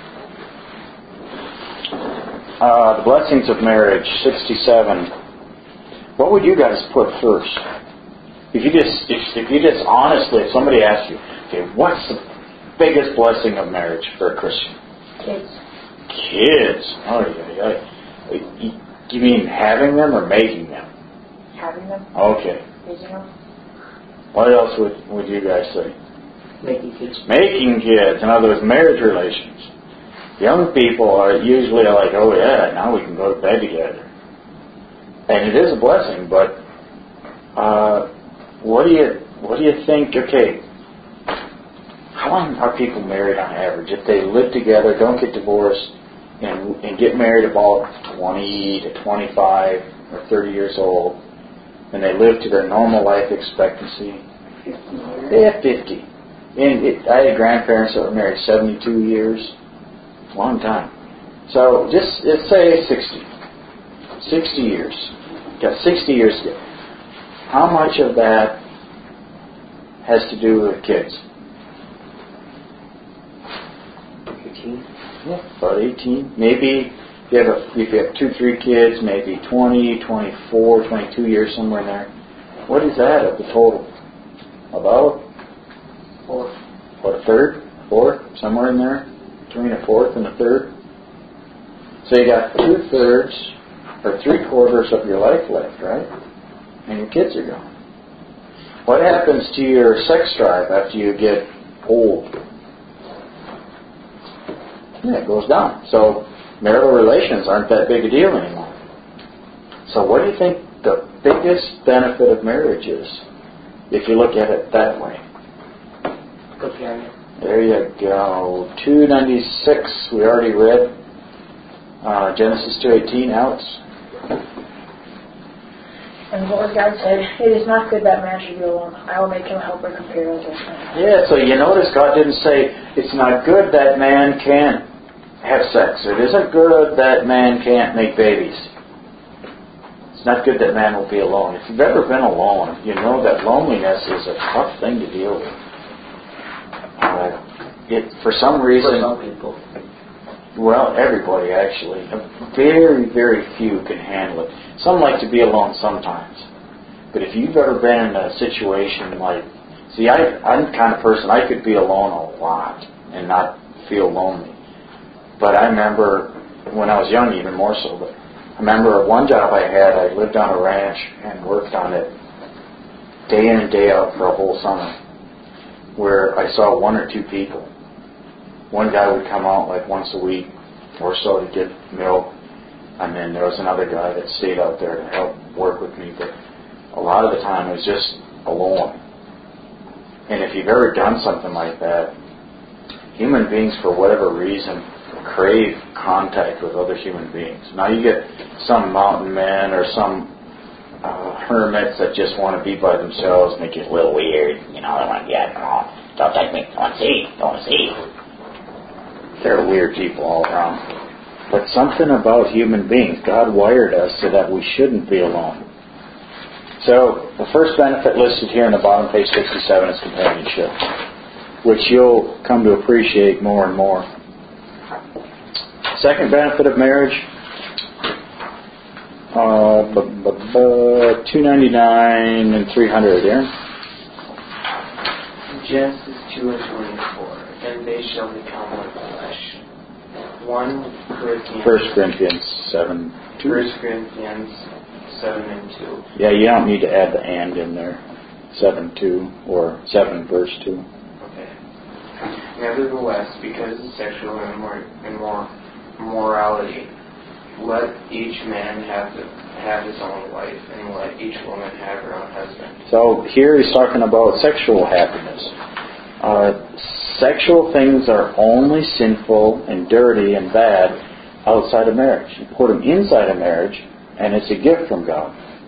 Speaker 1: The blessings of marriage, 67. What would you guys put first? If you just honestly, if somebody asks you, okay, what's the biggest blessing of marriage for a Christian?
Speaker 7: Kids.
Speaker 1: Kids. Oh, yeah. You mean having them or making them?
Speaker 7: Having them.
Speaker 1: Okay.
Speaker 7: Raising them.
Speaker 1: What else would you guys say?
Speaker 3: Making kids.
Speaker 1: Making kids. In other words, marriage relations. Young people are usually like, oh yeah, now we can go to bed together. And it is a blessing, but what do you think? Okay, how long are people married on average? If they live together, don't get divorced, and get married about 20 to 25 or 30 years old, and they live to their normal life expectancy, 50. And I had grandparents that were married 72 years. Long time. So let's say 60. 60 years. Got 60 years to go. how much of that has to do with kids?
Speaker 3: 18.
Speaker 1: Yeah, about 18. Maybe if you have 2-3 kids, maybe 20, 24, 22 years, somewhere in there. What is that of the total? About
Speaker 3: 4.
Speaker 1: what, a third, fourth, somewhere in there, between a fourth and a third. So you got 2/3 or 3/4 of your life left, right? And your kids are gone. What happens to your sex drive after you get old? Yeah, it goes down. So marital relations aren't that big a deal anymore. So what do you think the biggest benefit of marriage is, if you look at it that way?
Speaker 3: Companion.
Speaker 1: There you go. 296, we already read. Genesis 2:18, Alex.
Speaker 7: And the Lord God said, "It is not good that man should be alone. I will make him a helper comparable to him."
Speaker 1: Yeah, so you notice God didn't say, it's not good that man can't have sex. It isn't good that man can't make babies. It's not good that man will be alone. If you've ever been alone, you know that loneliness is a tough thing to deal with. For some reason...
Speaker 3: For some people.
Speaker 1: Well, everybody actually. Very, very few can handle it. Some like to be alone sometimes. But if you've ever been in a situation like... See, I'm the kind of person, I could be alone a lot and not feel lonely. But I remember, when I was young even more so, but I remember one job I had, I lived on a ranch and worked on it day in and day out for a whole summer, where I saw 1 or 2 people. One guy would come out like once a week or so to get milk, and then there was another guy that stayed out there to help work with me, but a lot of the time it was just alone. And if you've ever done something like that, human beings, for whatever reason, crave contact with other human beings. Now you get some mountain men or some hermits that just want to be by themselves, make you a little weird, they want to get, don't take me, don't see. They're weird people all around. But something about human beings, God wired us so that we shouldn't be alone. So the first benefit listed here in the bottom, page 67, is companionship, which you'll come to appreciate more and more. Second benefit of marriage, 299 and 300, Aaron.
Speaker 4: Genesis 2:24, and they shall become one flesh. 1 Corinthians
Speaker 1: 7:2.
Speaker 4: 1 Corinthians 7:2.
Speaker 1: Yeah, you don't need to add the "and" in there. 7:2 or 7 verse 2.
Speaker 4: Okay. Nevertheless, because of sexual immorality, let each man have his own wife, and let each woman have her own husband.
Speaker 1: So here he's talking about sexual happiness. Sexual things are only sinful and dirty and bad outside of marriage. You put them inside of marriage, and it's a gift from God.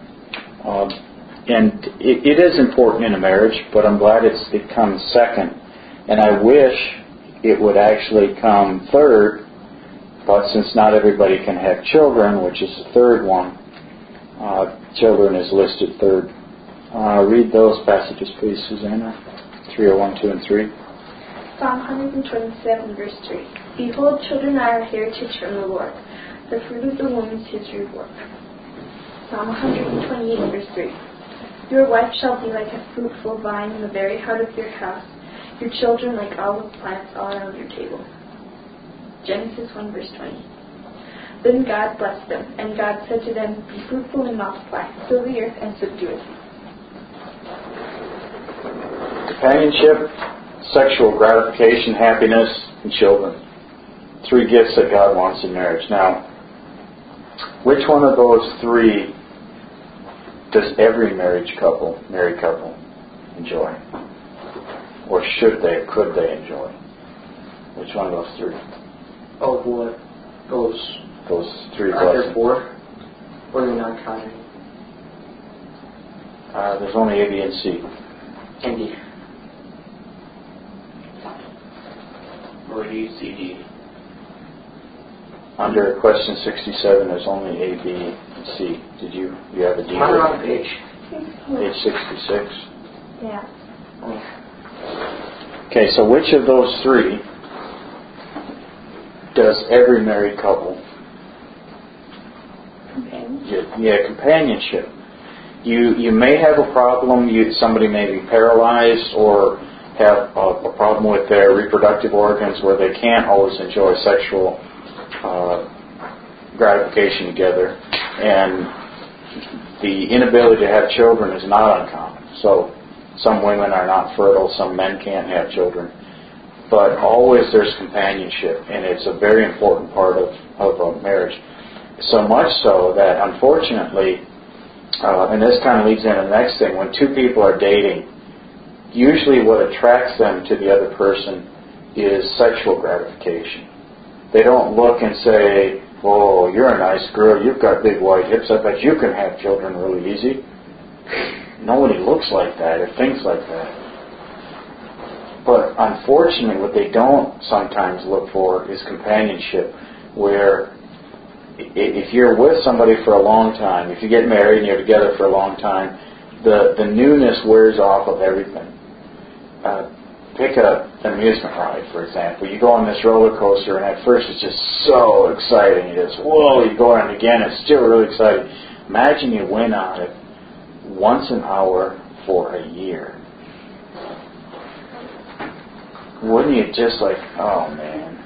Speaker 1: And it is important in a marriage, but I'm glad it comes second. And I wish it would actually come third, but since not everybody can have children, which is the third one, children is listed third. Read those passages, please, Susanna. 3:1, 2, and 3.
Speaker 2: Psalm 127, verse 3. Behold, children are a heritage from the Lord. The fruit of the womb is his reward. Psalm 128, verse 3. Your wife shall be like a fruitful vine in the very heart of your house, your children like olive plants all around your table. Genesis 1, verse 20. Then God blessed them, and God said to them, be fruitful and multiply, fill the earth and subdue it.
Speaker 1: Companionship, sexual gratification, happiness, and children. 3 gifts that God wants in marriage. Now, which one of those 3 does every married couple enjoy? Or could they enjoy? Which one of those 3?
Speaker 3: Oh, what? Those
Speaker 1: 3
Speaker 3: are there
Speaker 1: blessings.
Speaker 3: 4? Or are they not counting?
Speaker 1: There's only A, B, and C.
Speaker 3: And D.
Speaker 4: Or D, C, D.
Speaker 1: Under question 67, there's only A, B, and C. You have a D?
Speaker 3: Am I on the wrong page?
Speaker 1: Age 66.
Speaker 6: Yeah.
Speaker 1: Okay, so which of those three does every married couple? Yeah, companionship. You may have a problem. Somebody may be paralyzed or have a problem with their reproductive organs where they can't always enjoy sexual gratification together, and the inability to have children is not uncommon. So some women are not fertile, some men can't have children, but always there's companionship, and it's a very important part of a marriage. So much so that, unfortunately, and this kind of leads into the next thing, when two people are dating, usually what attracts them to the other person is sexual gratification. They don't look and say, "Oh, you're a nice girl, you've got big white hips, I bet you can have children really easy." Nobody looks like that or thinks like that. But unfortunately, what they don't sometimes look for is companionship, where if you're with somebody for a long time, if you get married and you're together for a long time, the newness wears off of everything. Pick an amusement ride, for example. You go on this roller coaster, and at first it's just so exciting. It is, whoa, you go on it again, it's still really exciting. Imagine you went on it once an hour for a year. Wouldn't you just like, oh man,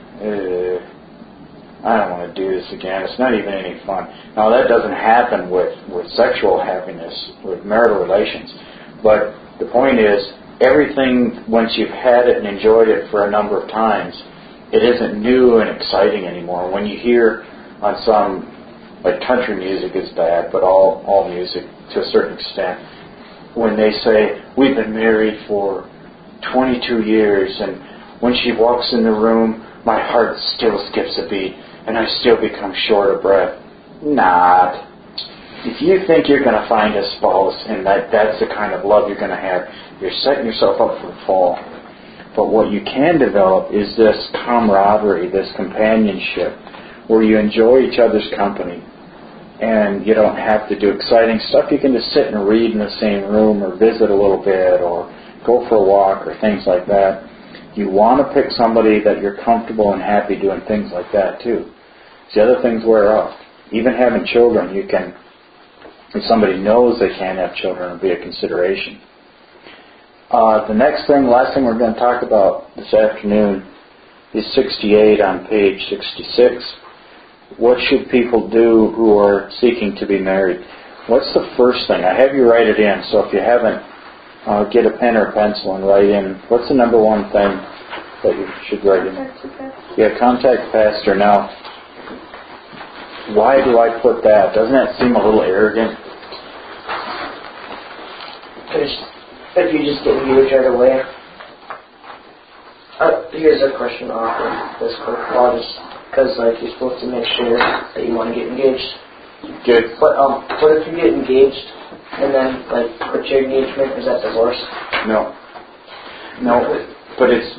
Speaker 1: I don't want to do this again. It's not even any fun. Now that doesn't happen with sexual happiness, with marital relations. But the point is, everything, once you've had it and enjoyed it for a number of times, it isn't new and exciting anymore. When you hear on some, like country music is bad, but all music to a certain extent, when they say, we've been married for 22 years, and when she walks in the room, my heart still skips a beat, and I still become short of breath. Not. If you think you're going to find a spouse and that's the kind of love you're going to have, you're setting yourself up for the fall. But what you can develop is this camaraderie, this companionship, where you enjoy each other's company, and you don't have to do exciting stuff. You can just sit and read in the same room, or visit a little bit, or go for a walk, or things like that. You want to pick somebody that you're comfortable and happy doing things like that too. The other things wear off. Even having children, you can, if somebody knows they can't have children, it'll be a consideration. The last thing we're going to talk about this afternoon is 68 on page 66. What should people do who are seeking to be married? What's the first thing? I have you write it in, so if you haven't, get a pen or a pencil and write in. What's the number one thing that you should write in? Yeah, contact the pastor. Now, why do I put that? Doesn't that seem a little arrogant?
Speaker 3: If you just get engaged right away. Here's a question off this quick thought, because you're supposed to make sure that you want to get engaged.
Speaker 1: Good.
Speaker 3: But what if you get engaged and then quit your engagement? Is that divorce?
Speaker 1: No, but it's.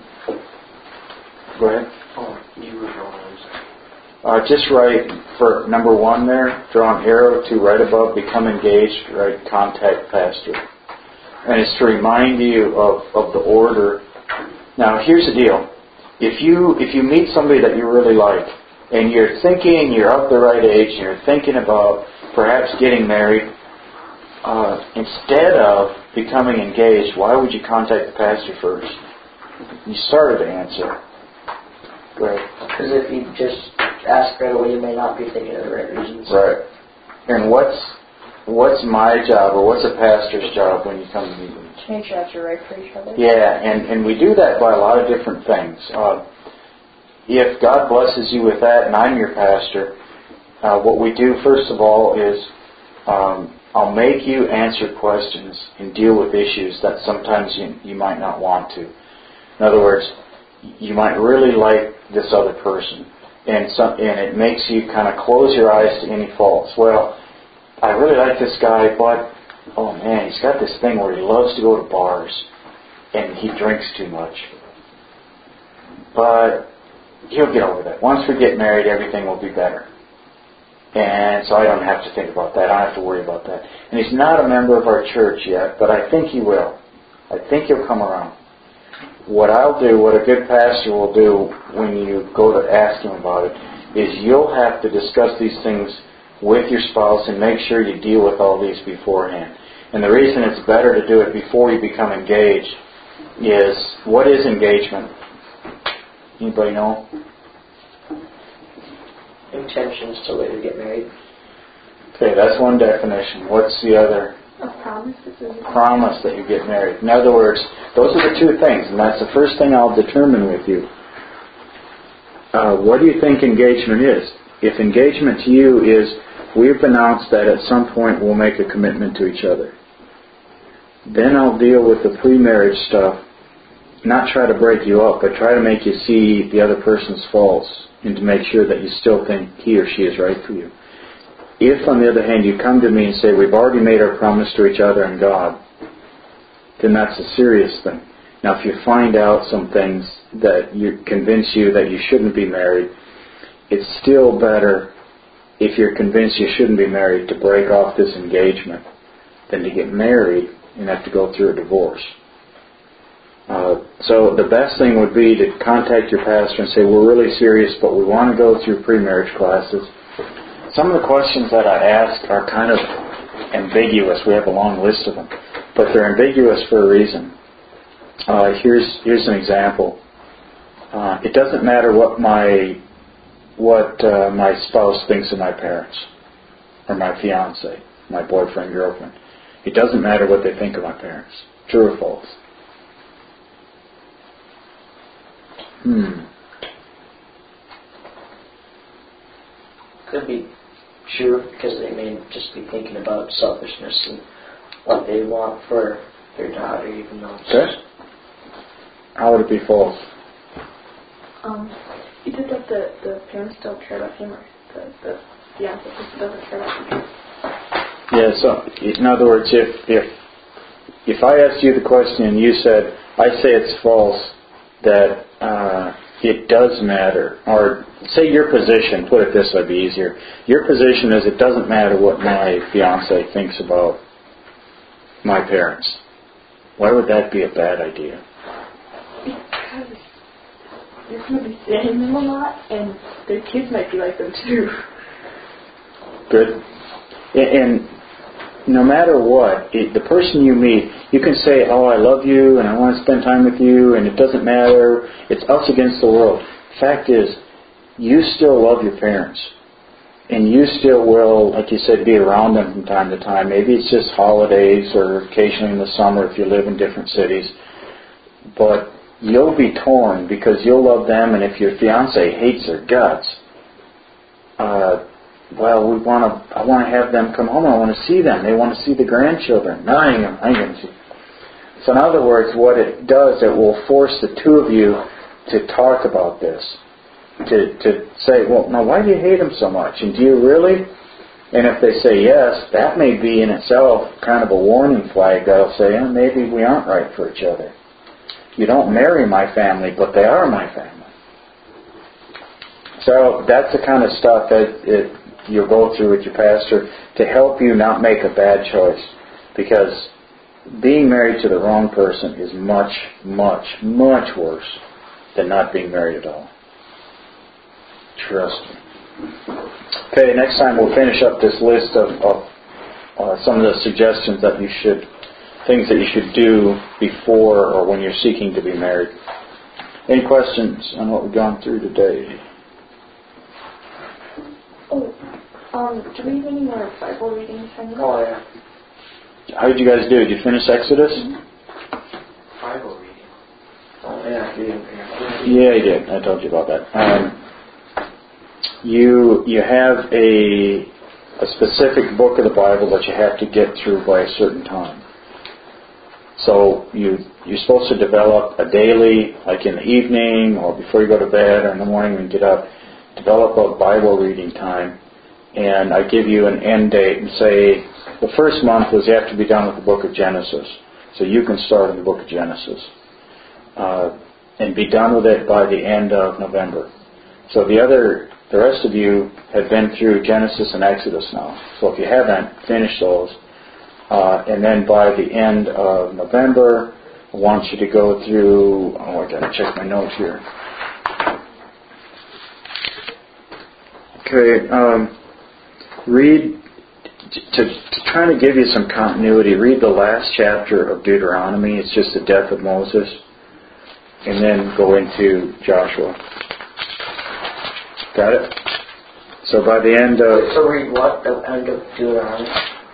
Speaker 1: Go ahead.
Speaker 4: Oh, you were going.
Speaker 1: Just write for number one there. Draw an arrow to right above. Become engaged. Write contact pastor, and it's to remind you of the order. Now, here's the deal: if you meet somebody that you really like, and you're thinking you're of the right age, and you're thinking about perhaps getting married, instead of becoming engaged, why would you contact the pastor first? You started to answer. Go ahead.
Speaker 3: Because if you just ask right away, you may not be thinking of the right reasons.
Speaker 1: Right. And what's my job, or what's a pastor's job when you come to meet me?
Speaker 7: To make sure that's right for each other.
Speaker 1: Yeah, and we do that by a lot of different things. If God blesses you with that, and I'm your pastor, what we do first of all is I'll make you answer questions and deal with issues that sometimes you might not want to. In other words, you might really like this other person, and it makes you kind of close your eyes to any faults. Well, I really like this guy, but oh man, he's got this thing where he loves to go to bars, and he drinks too much. But he'll get over that. Once we get married, everything will be better. And so I don't have to think about that. I don't have to worry about that. And he's not a member of our church yet, but I think he will. I think he'll come around. What I'll do, what a good pastor will do when you go to ask him about it, is you'll have to discuss these things with your spouse and make sure you deal with all these beforehand. And the reason it's better to do it before you become engaged is, what is engagement? Anybody know?
Speaker 3: Intentions to later get married.
Speaker 1: Okay, that's one definition. What's the other?
Speaker 2: A promise.
Speaker 1: Promise that you get married. In other words, those are the two things, and that's the first thing I'll determine with you. What do you think engagement is? If engagement to you is, we've announced that at some point we'll make a commitment to each other, then I'll deal with the pre-marriage stuff, not try to break you up, but try to make you see the other person's faults and to make sure that you still think he or she is right for you. If, on the other hand, you come to me and say, we've already made our promise to each other and God, then that's a serious thing. Now, if you find out some things that convince you that you shouldn't be married, it's still better, if you're convinced you shouldn't be married, to break off this engagement than to get married and have to go through a divorce. So the best thing would be to contact your pastor and say, we're really serious, but we want to go through pre-marriage classes. Some of the questions that I ask are kind of ambiguous. We have a long list of them, but they're ambiguous for a reason. Here's an example. It doesn't matter what my spouse thinks of my parents, or my fiance, my boyfriend, girlfriend. It doesn't matter what they think of my parents. True or false?
Speaker 3: Could be true, because they may just be thinking about selfishness and what they want for their daughter, even though it's...
Speaker 1: Okay. How would it be false?
Speaker 2: You said that the parents don't care about him, or the fiancé doesn't care about him.
Speaker 1: Yeah, so in other words, if I asked you the question and you said, I say it's false, that it does matter, or say your position, put it this way, it'd be easier. Your position is, it doesn't matter what my fiancé thinks about my parents. Why would that be a bad idea?
Speaker 2: Because you're going to be seeing them a lot, and their kids might be like them too.
Speaker 1: Good. And no matter what, the person you meet, you can say, oh, I love you, and I want to spend time with you, and it doesn't matter. It's us against the world. Fact is, you still love your parents. And you still will, like you said, be around them from time to time. Maybe it's just holidays or occasionally in the summer if you live in different cities. But you'll be torn because you'll love them, and if your fiancé hates their guts, I want to have them come home. I want to see them. They want to see the grandchildren. No, I ain't going to see. So in other words, what it does, it will force the two of you to talk about this. To say, well, now why do you hate him so much? And do you really? And if they say yes, that may be in itself kind of a warning flag that'll say, maybe we aren't right for each other. You don't marry my family, but they are my family. So that's the kind of stuff that you'll go through with your pastor to help you not make a bad choice. Because being married to the wrong person is much, much, much worse than not being married at all. Trust me. Okay, next time we'll finish up this list of some of the suggestions that things that you should do before or when you're seeking to be married. Any questions on what we've gone through today?
Speaker 2: Do we have any more Bible readings from this?
Speaker 3: Oh, yeah.
Speaker 1: How did you guys do? Did you finish Exodus?
Speaker 4: Bible reading.
Speaker 3: Oh, yeah.
Speaker 1: Yeah, you did. I told you about that. You have a specific book of the Bible that you have to get through by a certain time. So you're supposed to develop a daily, like in the evening or before you go to bed or in the morning when you get up, develop a Bible reading time. And I give you an end date and say the first month was you have to be done with the book of Genesis. So you can start in the book of Genesis. And be done with it by the end of November. So the other the rest of you have been through Genesis and Exodus now. So if you haven't, finish those. And then by the end of November, I want you to go through, I got to check my notes here. Okay, read, to try to give you some continuity, read the last chapter of Deuteronomy. It's just the death of Moses. And then go into Joshua. Got it? So by the end of...
Speaker 3: So read what? The end of Deuteronomy?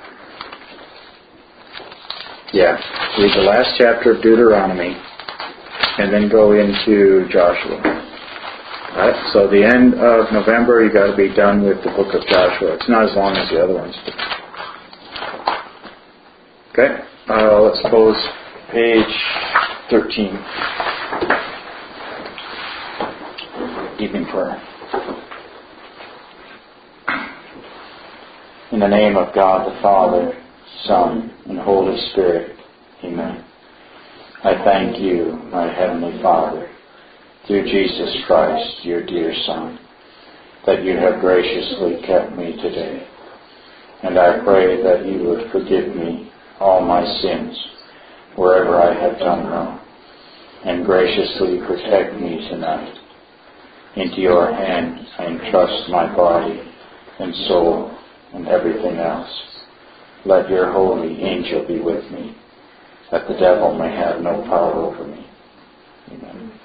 Speaker 1: Yeah. Read the last chapter of Deuteronomy and then go into Joshua. Right? So the end of November, you got to be done with the book of Joshua. It's not as long as the other ones. Okay. Let's close page 13. Evening prayer. In the name of God the Father, Son, and Holy Spirit. Amen. I thank you, my Heavenly Father, through Jesus Christ, your dear Son, that you have graciously kept me today. And I pray that you would forgive me all my sins, wherever I have done wrong, and graciously protect me tonight. Into your hands I entrust my body and soul and everything else. Let your holy angel be with me, that the devil may have no power over me. Amen.